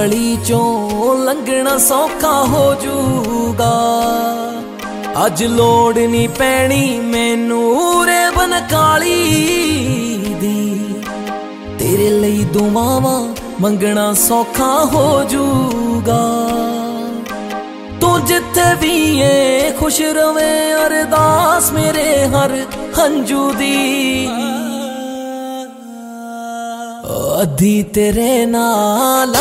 गली चों लंघना सौखा हो जूगा। अज लोड़ नहीं पैनी मैनू रेबन काली दी, तेरे लई दुआवां मंगना सौखा हो जूगा। तू जिथे भी है खुश रवे अरदास मेरे हर हंजू दी, अधी तेरे नाल